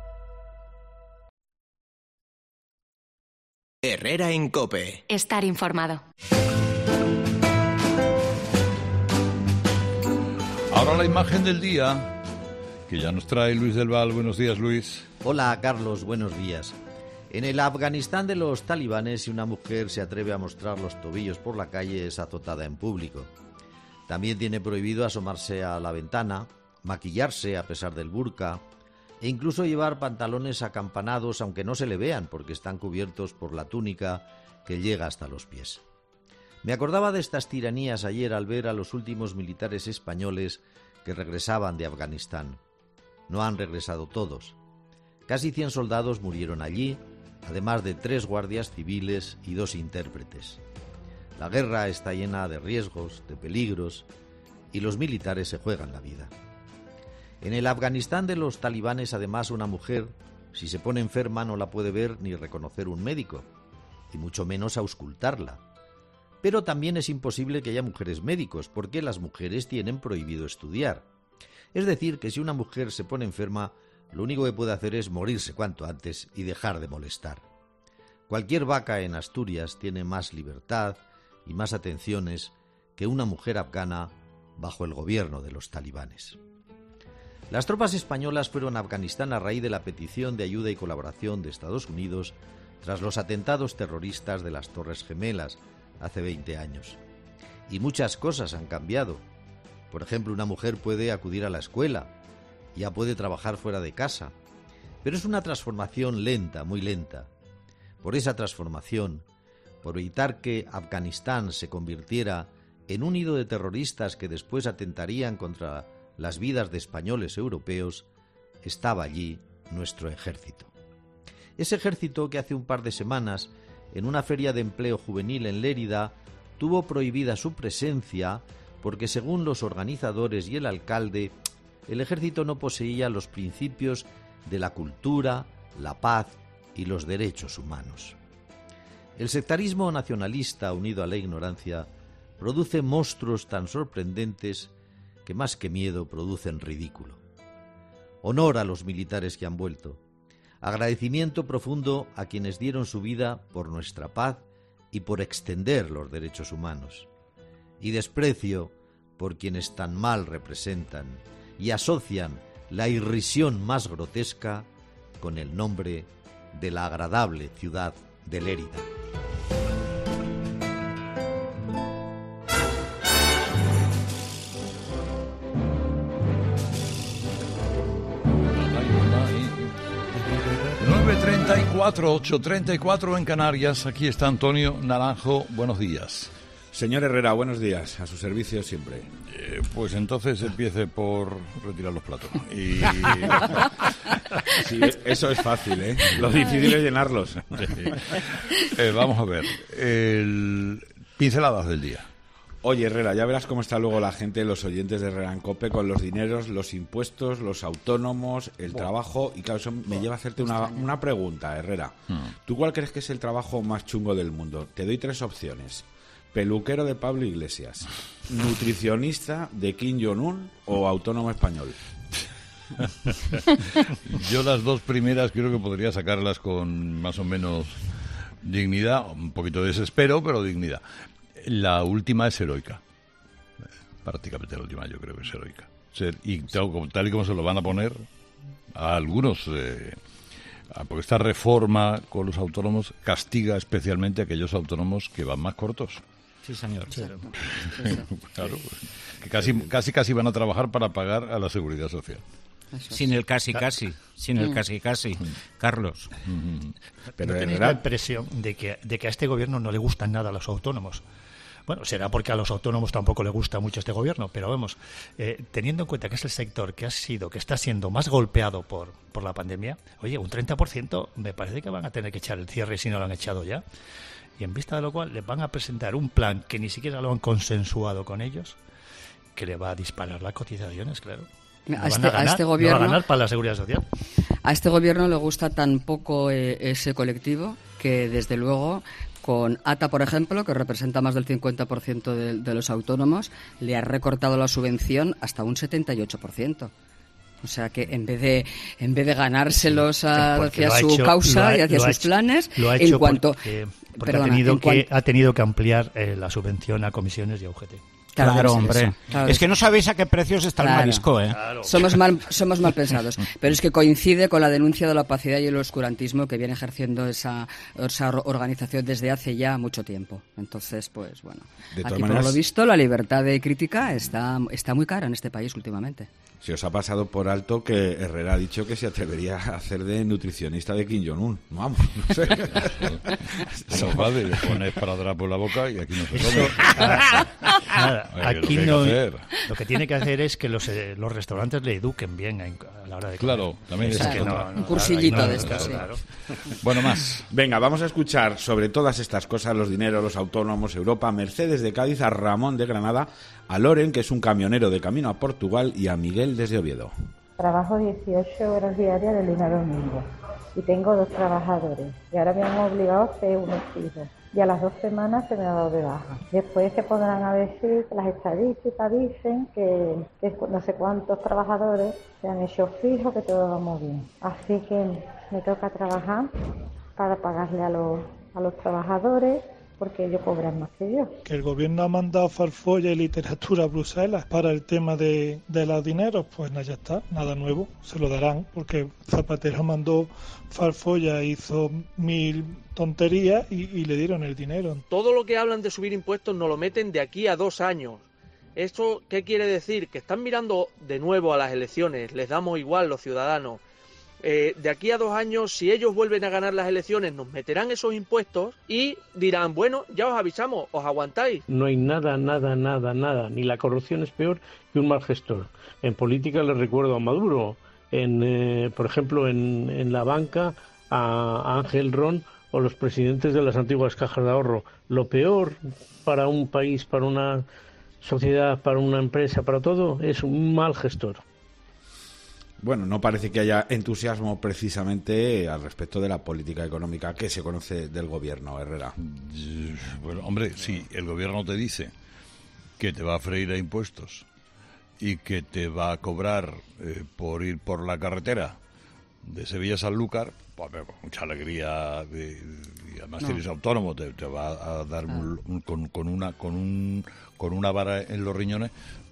Herrera en COPE. Estar informado. Ahora la imagen del día, que ya nos trae Luis del Val. Buenos días, Luis. Hola, Carlos. Buenos días. En el Afganistán de los talibanes, si una mujer se atreve a mostrar los tobillos por la calle, es azotada en público. También tiene prohibido asomarse a la ventana, maquillarse a pesar del burka e incluso llevar pantalones acampanados aunque no se le vean porque están cubiertos por la túnica que llega hasta los pies. Me acordaba de estas tiranías ayer al ver a los últimos militares españoles que regresaban de Afganistán. No han regresado todos. Casi cien soldados murieron allí, además de tres guardias civiles y dos intérpretes. La guerra está llena de riesgos, de peligros, y los militares se juegan la vida. En el Afganistán de los talibanes, además, una mujer, si se pone enferma, no la puede ver ni reconocer un médico, y mucho menos auscultarla. Pero también es imposible que haya mujeres médicos, porque las mujeres tienen prohibido estudiar. Es decir, que si una mujer se pone enferma, lo único que puede hacer es morirse cuanto antes y dejar de molestar. Cualquier vaca en Asturias tiene más libertad y más atenciones que una mujer afgana bajo el gobierno de los talibanes. Las tropas españolas fueron a Afganistán a raíz de la petición de ayuda y colaboración de Estados Unidos tras los atentados terroristas de las Torres Gemelas hace veinte años. Y muchas cosas han cambiado. Por ejemplo, una mujer puede acudir a la escuela, ya puede trabajar fuera de casa, pero es una transformación lenta, muy lenta. Por esa transformación, por evitar que Afganistán se convirtiera en un nido de terroristas que después atentarían contra las vidas de españoles europeos, estaba allí nuestro ejército. Ese ejército que hace un par de semanas, en una feria de empleo juvenil en Lérida, tuvo prohibida su presencia porque, según los organizadores y el alcalde, el ejército no poseía los principios de la cultura, la paz y los derechos humanos. El sectarismo nacionalista unido a la ignorancia produce monstruos tan sorprendentes que más que miedo producen ridículo. Honor a los militares que han vuelto. Agradecimiento profundo a quienes dieron su vida por nuestra paz y por extender los derechos humanos. Y desprecio por quienes tan mal representan y asocian la irrisión más grotesca con el nombre de la agradable ciudad de Lérida. nueve treinta y cuatro, ocho treinta y cuatro en Canarias. Aquí está Antonio Naranjo. Buenos días. Señor Herrera, buenos días. A su servicio siempre. Eh, pues entonces empiece por retirar los platos. Y... sí, eso es fácil, ¿eh? Lo difícil es llenarlos. Sí. Eh, vamos a ver. El... Pinceladas del día. Oye, Herrera, ya verás cómo está luego la gente, los oyentes de Herrera en Cope, con los dineros, los impuestos, los autónomos, el bueno. trabajo. Y claro, eso me lleva a hacerte una, una pregunta, Herrera. Hmm. ¿Tú cuál crees que es el trabajo más chungo del mundo? Te doy tres opciones. Peluquero de Pablo Iglesias, nutricionista de Kim Jong-un o autónomo español. Yo las dos primeras creo que podría sacarlas con más o menos dignidad, un poquito de desespero, pero dignidad. La última es heroica. Prácticamente la última yo creo que es heroica. Y tal y como se lo van a poner a algunos... Eh, porque esta reforma con los autónomos castiga especialmente a aquellos autónomos que van más cortos. Sí, señor. Sí. Claro, que casi, casi casi van a trabajar para pagar a la Seguridad Social. Sin el casi casi, sin el casi casi, Carlos. Pero ¿no tenéis la impresión de que, de que a este gobierno no le gustan nada los autónomos? Bueno, será porque a los autónomos tampoco le gusta mucho este gobierno, pero vamos, eh, teniendo en cuenta que es el sector que ha sido, que está siendo más golpeado por, por la pandemia, oye, un treinta por ciento me parece que van a tener que echar el cierre si no lo han echado ya. Y en vista de lo cual les van a presentar un plan que ni siquiera lo han consensuado con ellos, que le va a disparar las cotizaciones, claro. A este, a, ganar, a este gobierno, no va a ganar para la Seguridad Social. A este gobierno le gusta tan poco eh, ese colectivo que, desde luego, con A T A, por ejemplo, que representa más del cincuenta por ciento de, de los autónomos, le ha recortado la subvención hasta un setenta y ocho por ciento. O sea que en vez de en vez de ganárselos a, hacia su hecho, causa ha, y hacia sus hecho, planes, lo ha en hecho cuanto porque, porque perdona, ha, tenido en que, cuanto, ha tenido que ampliar eh, la subvención a comisiones y a U G T. Claro, claro hombre. Claro, es que no sabéis a qué precios está claro, el marisco, ¿eh? Claro. Somos mal, somos mal pensados. Pero es que coincide con la denuncia de la opacidad y el oscurantismo que viene ejerciendo esa, esa organización desde hace ya mucho tiempo. Entonces, pues bueno, aquí maneras, por lo visto la libertad de crítica está, está muy cara en este país últimamente. Se os ha pasado por alto que Herrera ha dicho que se atrevería a hacer de nutricionista de Kim Jong-un. Vamos, no sé. Eso vale, le pones para atrás por la boca y aquí no se come. Nada, aquí lo no. Que lo que tiene que hacer es que los, eh, los restaurantes le eduquen bien a, a la hora de comer. Claro, también es, es que no, no, un cursillito no, de esto, claro, sí. Claro. Bueno, más. Venga, vamos a escuchar sobre todas estas cosas, los dineros, los autónomos, Europa, a Mercedes de Cádiz, a Ramón de Granada, a Loren, que es un camionero de camino a Portugal, y a Miguel desde Oviedo. Trabajo dieciocho horas diarias de lunes a domingo y tengo dos trabajadores y ahora me han obligado a hacer unos hijos y a las dos semanas se me ha dado de baja. Después se pondrán a decir que las estadísticas dicen que, que no sé cuántos trabajadores se han hecho fijos, que todo vamos bien. Así que me toca trabajar para pagarle a los, a los trabajadores, porque ellos cobran más que yo. Que el gobierno ha mandado farfolla y literatura a Bruselas para el tema de, de los dineros, pues nada, ya está, nada nuevo, se lo darán, porque Zapatero mandó farfolla, hizo mil tonterías y, y le dieron el dinero. Todo lo que hablan de subir impuestos nos lo meten de aquí a dos años. ¿Esto qué quiere decir? Que están mirando de nuevo a las elecciones, les damos igual los ciudadanos. Eh, de aquí a dos años, si ellos vuelven a ganar las elecciones, nos meterán esos impuestos y dirán, bueno, ya os avisamos, os aguantáis. No hay nada, nada, nada, nada, ni la corrupción es peor que un mal gestor. En política les recuerdo a Maduro, en, eh, por ejemplo, en, en la banca a Ángel Ron o los presidentes de las antiguas cajas de ahorro. Lo peor para un país, para una sociedad, para una empresa, para todo, es un mal gestor. Bueno, no parece que haya entusiasmo precisamente al respecto de la política económica que se conoce del gobierno, Herrera. Bueno, hombre, si el gobierno te dice que te va a freír a impuestos y que te va a cobrar eh, por ir por la carretera de Sevilla a Sanlúcar, pues mucha alegría, de, y además no. Tienes autónomo, te, te va a dar ah. un, un, con, con una con un con una vara en los riñones.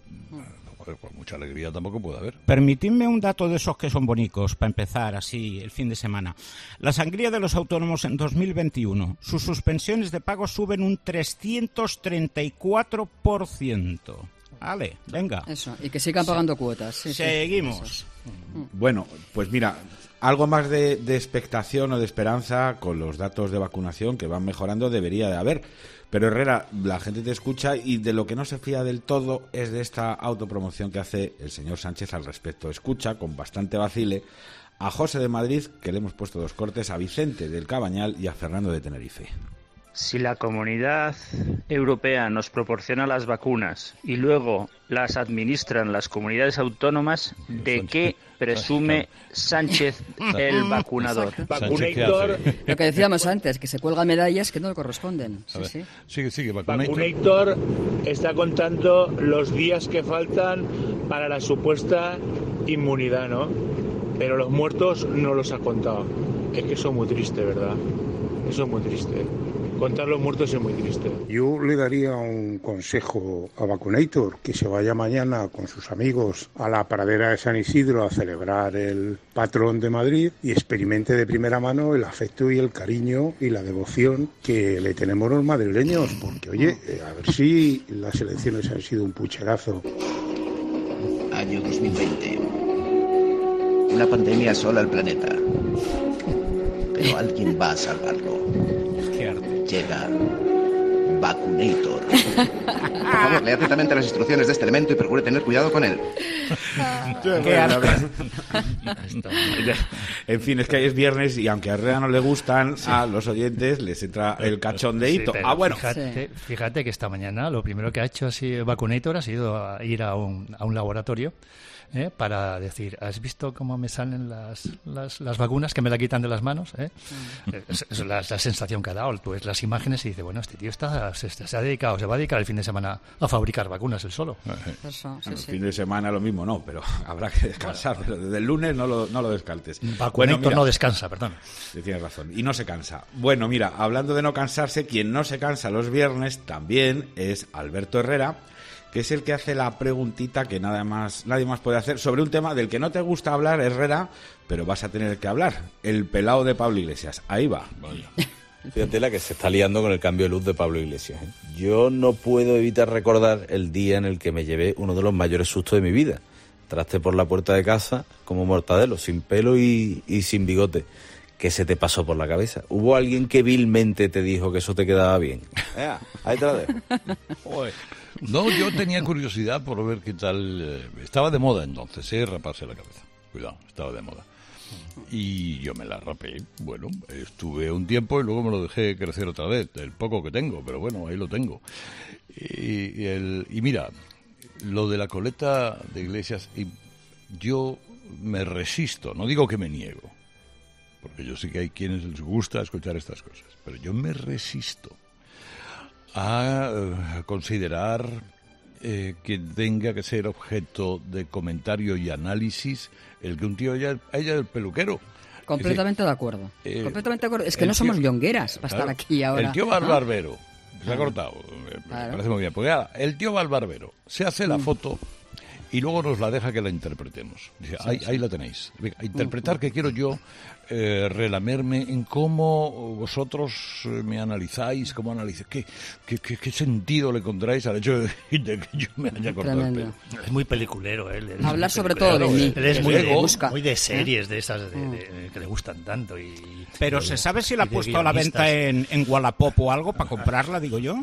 Pues mucha alegría tampoco puede haber. Permitidme un dato de esos que son bonitos, para empezar así el fin de semana. La sangría de los autónomos en dos mil veintiuno. Sus suspensiones de pago suben un trescientos treinta y cuatro por ciento. Vale, venga. Eso, y que sigan pagando cuotas. Sí, Seguimos. Sí. Bueno, pues mira, algo más de, de expectación o de esperanza con los datos de vacunación que van mejorando debería de haber. Pero Herrera, la gente te escucha y de lo que no se fía del todo es de esta autopromoción que hace el señor Sánchez al respecto. Escucha con bastante vacile a José de Madrid, que le hemos puesto dos cortes, a Vicente del Cabañal y a Fernando de Tenerife. Si la Comunidad Europea nos proporciona las vacunas y luego las administran las comunidades autónomas, ¿de qué presume Sánchez el vacunador? Vacunator. Lo que decíamos antes, que se cuelgan medallas que no le corresponden. Sí, sí. Sigue, sigue, Vacunator está contando los días que faltan para la supuesta inmunidad, ¿no? Pero los muertos no los ha contado. Es que eso es muy triste, ¿verdad? Eso es muy triste. Contar los muertos es muy triste. Yo le daría un consejo a Vacunator, que se vaya mañana con sus amigos a la pradera de San Isidro a celebrar el patrón de Madrid y experimente de primera mano el afecto y el cariño y la devoción que le tenemos los madrileños, porque oye, a ver si las elecciones han sido un pucherazo. Año dos mil veinte. Una pandemia asola el planeta. Pero alguien va a salvarlo. Llega Vacunator. Por favor, lea atentamente las instrucciones de este elemento y procure tener cuidado con él. Qué en fin, es que es viernes y aunque a Herrera no le gustan, sí, a los oyentes les entra el cachondeíto. Sí, ah, bueno. Fíjate, sí. fíjate que esta mañana lo primero que ha hecho así Vacunator ha sido a ir a un, a un laboratorio ¿Eh? para decir, ¿has visto cómo me salen las, las, las vacunas que me la quitan de las manos? ¿Eh? Mm. Es, es la, la sensación que ha dado. Tú ves las imágenes y dices, bueno, este tío está, se, se ha dedicado, se va a dedicar el fin de semana a fabricar vacunas él solo. Eso, sí, el sí. fin de semana lo mismo no, pero habrá que descansar. Bueno. Pero desde el lunes no lo, no lo descartes. Vacunator bueno, mira, no descansa, perdón. Tienes razón, y no se cansa. Bueno, mira, hablando de no cansarse, quien no se cansa los viernes también es Alberto Herrera, que es el que hace la preguntita que nada más, nadie más puede hacer sobre un tema del que no te gusta hablar, Herrera, pero vas a tener que hablar, el pelao de Pablo Iglesias. Ahí va. Vaya. Fíjate la que se está liando con el cambio de luz de Pablo Iglesias, ¿eh? Yo no puedo evitar recordar el día en el que me llevé uno de los mayores sustos de mi vida. Entraste por la puerta de casa como Mortadelo, sin pelo y, y sin bigote. ¿Qué se te pasó por la cabeza? ¿Hubo alguien que vilmente te dijo que eso te quedaba bien? Eh, ahí te lo dejo. No, yo tenía curiosidad por ver qué tal. Eh, estaba de moda entonces, ¿eh? Raparse la cabeza. Cuidado, estaba de moda. Y yo me la rapé. Bueno, estuve un tiempo y luego me lo dejé crecer otra vez. El poco que tengo, pero bueno, ahí lo tengo. Y, y, el, y mira, lo de la coleta de Iglesias, y yo me resisto, no digo que me niego, porque yo sé que hay quienes les gusta escuchar estas cosas, pero yo me resisto a uh, considerar eh, que tenga que ser objeto de comentario y análisis el que un tío haya, haya el peluquero. Completamente decir, de acuerdo. Eh, Completamente de acuerdo. Es que no tío, somos llongueras para claro, estar aquí ahora. El tío va al barbero. Se ha cortado. Me claro. parece muy bien. Porque ahora, el tío va al barbero, se hace la mm. foto y luego nos la deja que la interpretemos. Dice, sí, ahí, sí. ahí la tenéis. A interpretar mm. que quiero yo eh, relamerme en cómo vosotros me analizáis, cómo analizáis, qué, qué, qué, qué sentido le encontráis al hecho de, de que yo me haya cortado Tremendo. el pelo. Es muy peliculero él. él Hablar sobre todo de mí. Él es muy de, muy de series ¿Eh? de esas de, de, de, que le gustan tanto. Y, Pero y, ¿se sabe si la ha puesto a la venta en, en Wallapop o algo para comprarla, digo yo?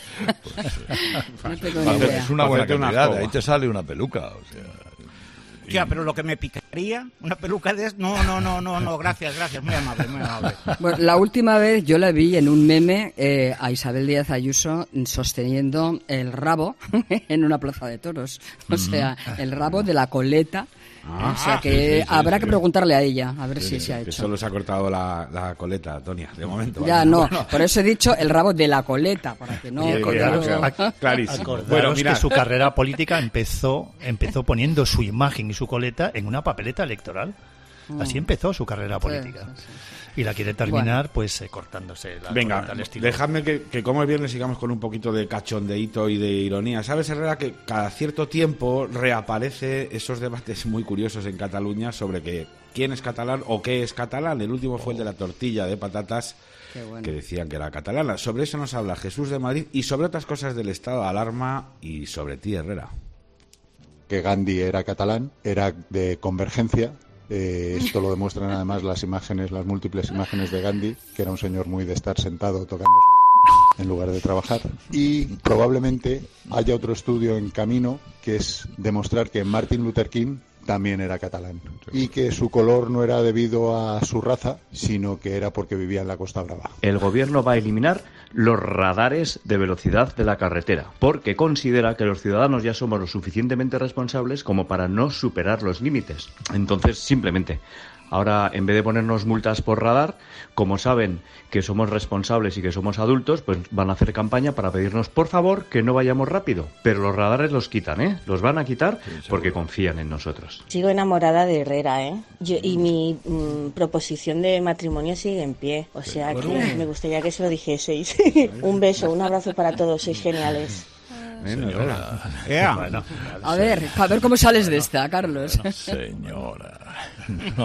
Pues, no es una buena cantidad, ahí te sale una peluca, o sea... Ya, pero lo que me picaría, una peluca de... No, no, no, no, no, gracias, gracias, muy amable, muy amable. Bueno, la última vez yo la vi en un meme eh, a Isabel Díaz Ayuso sosteniendo el rabo en una plaza de toros. O sea, el rabo de la coleta. Ah, o sea que sí, sí, sí, habrá sí, que preguntarle a ella, a ver sí, si sí, se ha hecho. Que solo se ha cortado la, la coleta, Tonia, de momento. Ya, no, bueno. Por eso he dicho el rabo de la coleta, para que no... Bien, bien, o sea, clarísimo. Bueno, mira, que su carrera política empezó, empezó poniendo su imagen y su coleta en una papeleta electoral. Así empezó su carrera política. Sí, sí, sí. Y la quiere terminar, bueno. pues, eh, cortándose la Venga, coleta al estilo. Dejadme que, que como es viernes sigamos con un poquito de cachondeíto y de ironía. ¿Sabes, Herrera, que cada cierto tiempo reaparece esos debates muy curiosos en Cataluña sobre que quién es catalán o qué es catalán? El último fue el de la tortilla de patatas, bueno. que decían que era catalana. Sobre eso nos habla Jesús de Madrid y sobre otras cosas del estado de alarma y sobre ti, Herrera. Que Gandhi era catalán, era de Convergencia, Eh, esto lo demuestran además las imágenes, las múltiples imágenes de Gandhi, que era un señor muy de estar sentado tocando en lugar de trabajar. Y probablemente haya otro estudio en camino, que es demostrar que Martin Luther King también era catalán y que su color no era debido a su raza, sino que era porque vivía en la Costa Brava. El gobierno va a eliminar los radares de velocidad de la carretera porque considera que los ciudadanos ya somos lo suficientemente responsables como para no superar los límites. Entonces, simplemente, ahora, en vez de ponernos multas por radar, como saben que somos responsables y que somos adultos, pues van a hacer campaña para pedirnos, por favor, que no vayamos rápido. Pero los radares los quitan, ¿eh? Los van a quitar porque confían en nosotros. Sigo enamorada de Herrera, ¿eh? Yo, y mi mmm, proposición de matrimonio sigue en pie. O sea que me gustaría que se lo dijeseis. Un beso, un abrazo para todos, sois geniales. Señora. Yeah. Bueno, a ver, a ver cómo sales de esta, Carlos. Señora. No.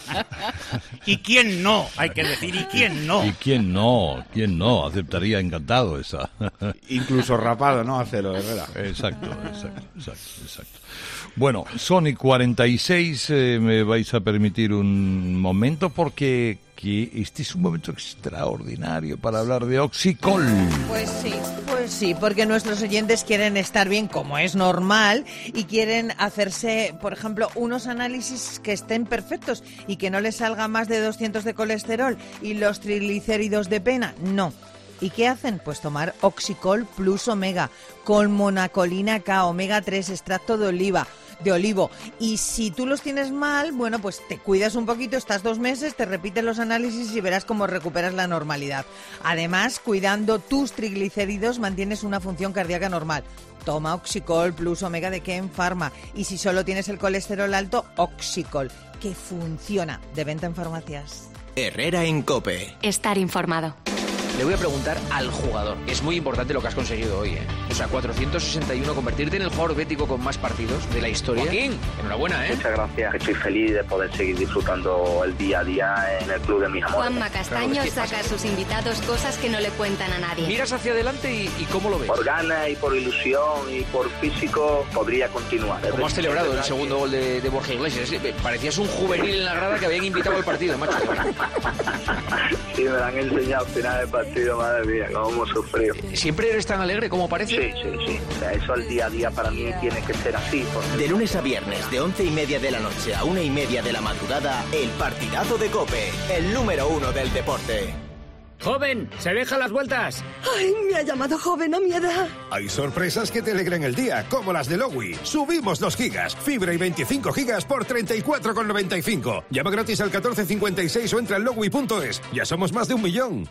¿Y quién no? Hay que decir, ¿y quién no? ¿Y quién no? ¿Quién no? Aceptaría encantado esa. Incluso rapado, ¿no? Acero, Herrera. Exacto, exacto, exacto, exacto. Bueno, son y cuarenta y seis, eh, me vais a permitir un momento porque que este es un momento extraordinario para hablar de Oxicol. Pues sí, pues sí, porque nuestros oyentes quieren estar bien, como es normal, y quieren hacerse, por ejemplo, unos análisis que estén perfectos y que no les salga más de doscientos de colesterol y los triglicéridos de pena. No. ¿Y qué hacen? Pues tomar Oxicol Plus Omega con monacolina K, omega tres, extracto de oliva, de olivo. Y si tú los tienes mal, bueno, pues te cuidas un poquito, estás dos meses, te repites los análisis y verás cómo recuperas la normalidad. Además, cuidando tus triglicéridos, mantienes una función cardíaca normal. Toma Oxicol Plus Omega de Ken Pharma. Y si solo tienes el colesterol alto, Oxicol, que funciona. De venta en farmacias. Herrera en COPE. Estar informado. Le voy a preguntar al jugador. Es muy importante lo que has conseguido hoy, ¿eh? O sea, cuatrocientos sesenta y uno, convertirte en el jugador bético con más partidos de la historia. Joaquín, enhorabuena, ¿eh? Muchas gracias. Estoy feliz de poder seguir disfrutando el día a día en el club de mis amores. Juanma Castaño saca a sus invitados cosas que no le cuentan a nadie. Miras hacia adelante y, y ¿cómo lo ves? Por ganas y por ilusión y por físico podría continuar. ¿Cómo has celebrado el segundo gol de, de Borja Iglesias? Parecías un juvenil en la grada que habían invitado al partido, macho. Sí, me lo han enseñado al final del partido, madre mía, cómo hemos sufrido. ¿Siempre eres tan alegre como parece? Sí, sí, sí. O sea, eso al día a día para mí tiene que ser así. Porque... De lunes a viernes, de once y media de la noche a una y media de la madrugada, el partidazo de COPE, el número uno del deporte. ¡Joven! ¡Se deja las vueltas! ¡Ay, me ha llamado joven a mi edad! Hay sorpresas que te alegran el día, como las de Lowy. Subimos dos gigas, fibra y veinticinco gigas por treinta y cuatro con noventa y cinco. Llama gratis al catorce cincuenta y seis o entra en lowy punto es. Ya somos más de un millón.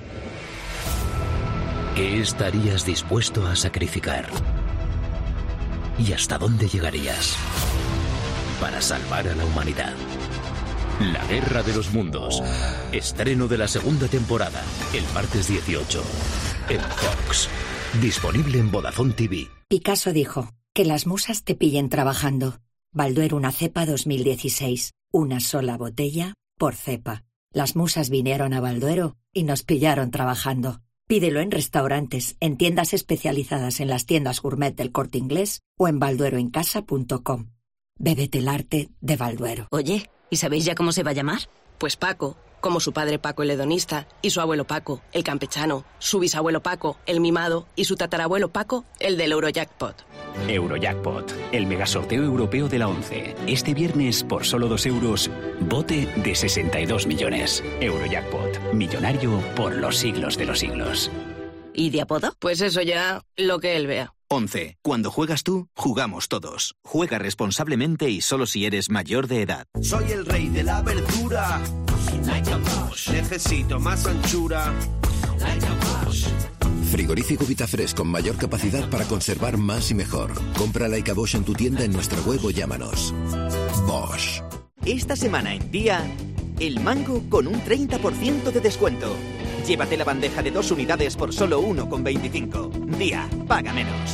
¿Qué estarías dispuesto a sacrificar? ¿Y hasta dónde llegarías? Para salvar a la humanidad. La Guerra de los Mundos. Estreno de la segunda temporada, el martes dieciocho. En Fox. Disponible en Vodafone T V. Picasso dijo, que las musas te pillen trabajando. Balduero una cepa dos mil dieciséis. Una sola botella por cepa. Las musas vinieron a Balduero y nos pillaron trabajando. Pídelo en restaurantes, en tiendas especializadas en las tiendas gourmet del Corte Inglés o en baldueroencasa punto com. Bébete el arte de Balduero. Oye, ¿y sabéis ya cómo se va a llamar? Pues Paco, como su padre Paco el hedonista, y su abuelo Paco, el campechano, su bisabuelo Paco, el mimado, y su tatarabuelo Paco, el del Eurojackpot. Eurojackpot, el megasorteo europeo de la once. Este viernes, por solo dos euros, bote de sesenta y dos millones. Eurojackpot, millonario por los siglos de los siglos. ¿Y de apodo? Pues eso ya, lo que él vea. once. Cuando juegas tú, jugamos todos. Juega responsablemente y solo si eres mayor de edad. Soy el rey de la verdura. Necesito más anchura. Frigorífico Vitafresh con mayor capacidad para conservar más y mejor. Compra Laika Bosch en tu tienda, en nuestra web o llámanos. Bosch. Esta semana en Día, el mango con un treinta por ciento de descuento. Llévate la bandeja de dos unidades por solo uno con veinticinco. Día, paga menos.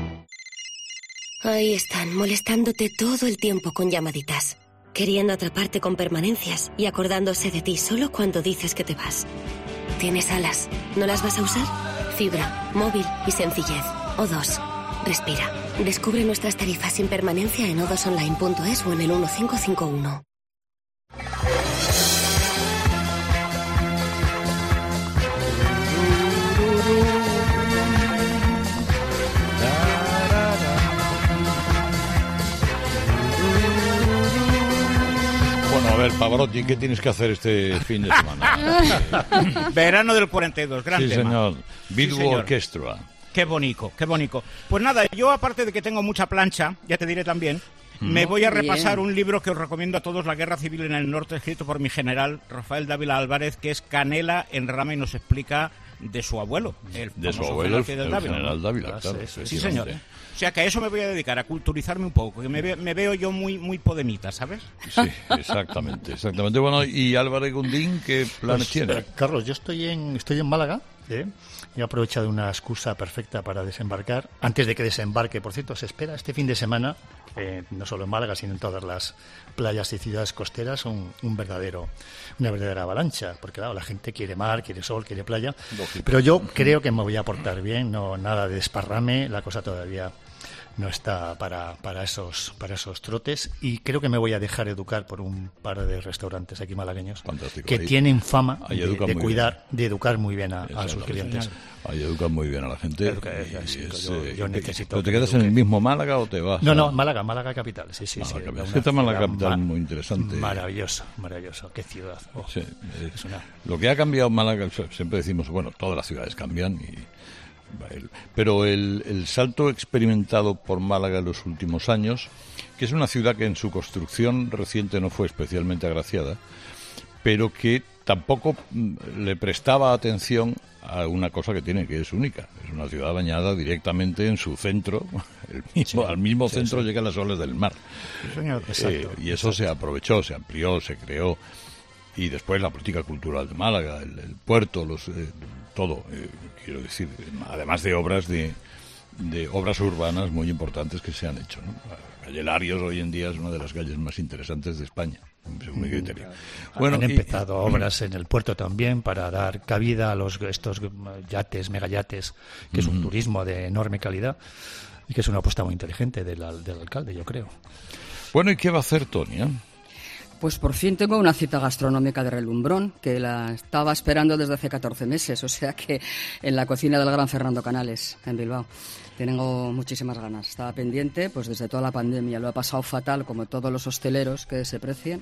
Ahí están, molestándote todo el tiempo con llamaditas. Queriendo atraparte con permanencias y acordándose de ti solo cuando dices que te vas. ¿Tienes alas? ¿No las vas a usar? Fibra, móvil y sencillez. O dos. Respira. Descubre nuestras tarifas sin permanencia en o dos online punto es o en el uno cinco cinco uno. Pavarotti, ¿qué tienes que hacer este fin de semana? Verano del cuarenta y dos, gran sí, tema. Señor. Bid Sí, señor. Orchestra. Qué bonito, qué bonito. Pues nada, yo aparte de que tengo mucha plancha, ya te diré también, mm. me voy a repasar Bien. un libro que os recomiendo a todos, La Guerra Civil en el Norte, escrito por mi general Rafael Dávila Álvarez, que es Canela en rama y nos explica de su abuelo, el de su famoso abuelo, el, general el Dávila. general Dávila, Ah, claro. Sí, sí, señor. O sea que a eso me voy a dedicar, a culturizarme un poco, que me, ve, me veo yo muy muy podemita, ¿sabes? Sí, exactamente, exactamente. Bueno, y Álvaro Gundín, ¿qué planes pues, tiene? Eh, Carlos, yo estoy en estoy en Málaga, ¿eh? He aprovechado una excusa perfecta para desembarcar. Antes de que desembarque, por cierto, se espera este fin de semana, eh, no solo en Málaga, sino en todas las playas y ciudades costeras, un, un verdadero, una verdadera avalancha, porque claro, la gente quiere mar, quiere sol, quiere playa. Lógico. Pero yo creo que me voy a portar bien, no nada de desparrame, la cosa todavía no está para, para esos para esos trotes, y creo que me voy a dejar educar por un par de restaurantes aquí malagueños Fantástico. que ahí, tienen fama ahí de, de cuidar, bien. de educar muy bien a, a sus clientes. Ahí educan muy bien a la gente. Educa, y, es, yo, eh, yo necesito ¿Pero te quedas en el mismo Málaga o te vas? No, a... no, Málaga, Málaga capital, sí, sí. Málaga, sí capital. una, Esta Málaga una, capital ma- muy interesante. Maravilloso, maravilloso, qué ciudad. Oh, sí, es una... Lo que ha cambiado Málaga, siempre decimos, bueno, todas las ciudades cambian, y pero el, el salto experimentado por Málaga en los últimos años, que es una ciudad que en su construcción reciente no fue especialmente agraciada, pero que tampoco le prestaba atención a una cosa que tiene, que es única. Es una ciudad bañada directamente en su centro, el mismo, sí, al mismo sí, centro sí. llegan las olas del mar. Sí, señor, exacto, eh, y eso exacto. se aprovechó, se amplió, se creó. Y después la política cultural de Málaga, el, el puerto, los eh, todo, eh, quiero decir, además de obras de, de obras urbanas muy importantes que se han hecho, ¿no? La calle Larios hoy en día es una de las calles más interesantes de España, según mi criterio. Bueno, han empezado y, obras en el puerto también para dar cabida a los estos yates, megayates, que es un turismo de enorme calidad y que es una apuesta muy inteligente del, del alcalde, yo creo. Bueno, ¿y qué va a hacer Tonia? Pues por fin tengo una cita gastronómica de relumbrón, que la estaba esperando desde hace catorce meses, o sea que en la cocina del gran Fernando Canales, en Bilbao. Tengo muchísimas ganas. Estaba pendiente, pues desde toda la pandemia. Lo he pasado fatal, como todos los hosteleros que se precien.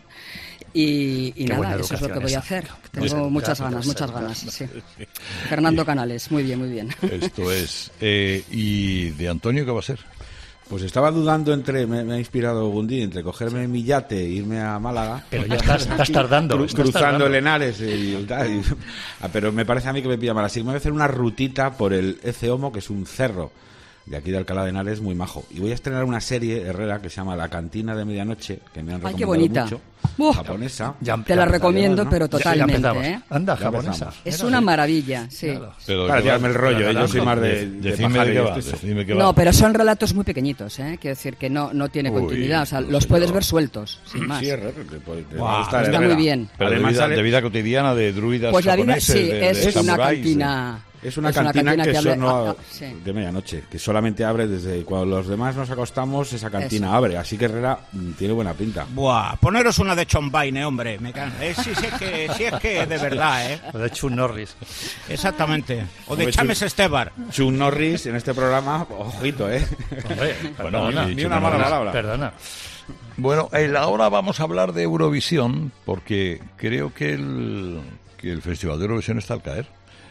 Y, y nada, eso es lo que voy a hacer. Tengo Pues, muchas gracias, ganas, muchas gracias. ganas. Sí. Fernando Canales, muy bien, muy bien. Esto es. Eh, ¿Y de Antonio qué va a ser? Pues estaba dudando entre, me, me ha inspirado Gundín, entre cogerme mi yate e irme a Málaga. Pero ya estás, estás tardando. Cru, estás cruzando tardando. el Henares y, y tal. Y, ah, pero me parece a mí que me pilla mal. Así que me voy a hacer una rutita por el Ece Homo, que es un cerro de aquí de Alcalá de Henares, muy majo. Y voy a estrenar una serie, Herrera, que se llama La Cantina de Medianoche, que me han Ay, recomendado qué bonita. mucho. Uf, japonesa. Ya, te la recomiendo, ¿no? Pero totalmente. Ya, ¿eh? Anda, japonesa. Es una maravilla, sí. Claro, pero para tirarme el rollo, yo soy más de, de, de decime de qué va, decime qué va. No, pero son relatos muy pequeñitos, ¿eh? Quiero decir que no, no tiene Uy, continuidad, o sea, los puedes ver sueltos, sin más. Sí, es raro, te, te, te wow, está Herrera. Muy bien. Pero de vida, de vida cotidiana, de druidas pues la vida, japoneses, sí, de, es de una samuráis, cantina... Es una, es cantina, una cantina que, que que hable... son ah, ah, sí. de medianoche, que solamente abre desde cuando los demás nos acostamos, esa cantina Eso. abre, así que Herrera tiene buena pinta. Buah, poneros una de Chombaine, hombre, me can... eh, sí, sí, es que, sí es que de verdad, ¿eh? O de Chun Norris. Exactamente, o de Chames Chun... Estebar. Chun Norris en este programa, ojito, ¿eh? Hombre, bueno, perdona, ni una mala palabra. Perdona. Bueno, el, ahora vamos a hablar de Eurovisión, porque creo que el, que el Festival de Eurovisión está al caer.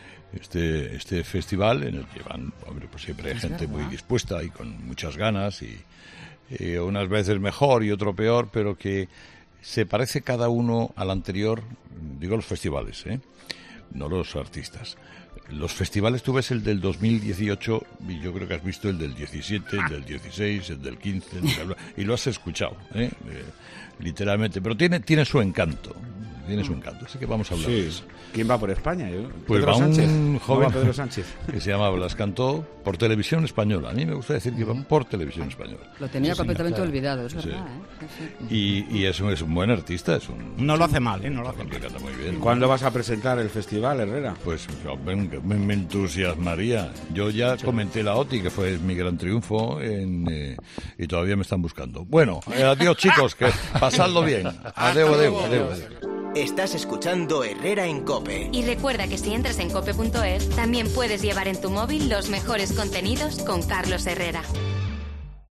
Este, este festival en el que van, hombre, pues siempre hay gente muy dispuesta y con muchas ganas y eh, unas veces mejor y otro peor, pero que se parece cada uno al anterior, digo los festivales, ¿eh? No los artistas. Los festivales, tú ves el del dos mil dieciocho y yo creo que has visto el del diecisiete, el del dieciséis, el del quince, el del... y lo has escuchado, ¿eh? Eh, literalmente, pero tiene, tiene su encanto. Tiene su encanto, así que vamos a hablar sí. de eso. ¿Quién va por España? ¿Yo? Pues Pedro va Sánchez. un joven ¿No va Pedro Sánchez? que se llama Blas Cantó por Televisión Española. A mí me gusta decir que va por Televisión Española. Lo tenía sí, completamente claro. olvidado, es sí. verdad. ¿eh? Sí. Y, y es, un, es un buen artista. Es un, no lo hace mal, ¿eh? No lo hace mal. Canta muy bien. ¿Cuándo vas a presentar el festival, Herrera? Pues me, me entusiasmaría. Yo ya comenté la O T I, que fue mi gran triunfo, en, eh, y todavía me están buscando. Bueno, eh, adiós chicos, que pasadlo bien. Adeu, adeu, adeu, adeu. Estás escuchando Herrera en COPE. Y recuerda que si entras en cope punto es, también puedes llevar en tu móvil los mejores contenidos con Carlos Herrera.